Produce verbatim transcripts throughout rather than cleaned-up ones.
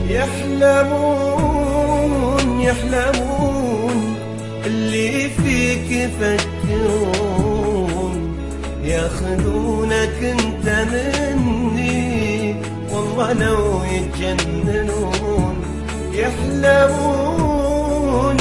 يحلمون يحلمون اللي فيك يفكرون، ياخذونك انت مني والله لو يتجننون. يحلمون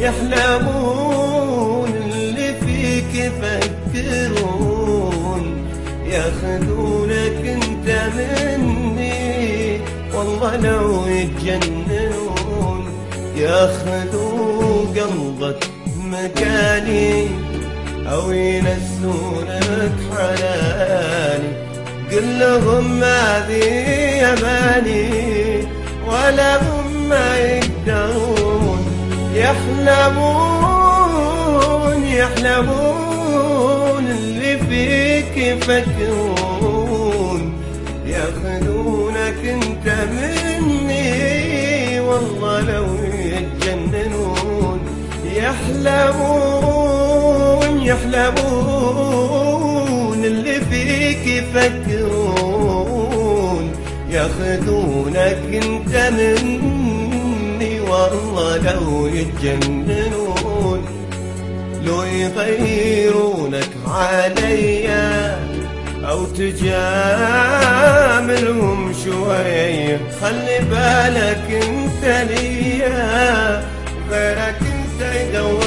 يحلمون اللي فيك يفكرون، ياخذونك انت مني والله لو يتجننون. ياخذوا قلبك مكاني أو ينسونك حناني، قل لهم هذه أماني ولا هم ما يقدرون. يحلمون يحلمون اللي فيك يفكرون، ياخذونك انت مني والله لو يتجننون. يحلمون يحلمون اللي فيك يفكرون، ياخذونك انت مني والله لو يتجننون. لو يغيرونك عليا أو تجاملهم شوية، خلي بالك انت ليا غيرك انت يدور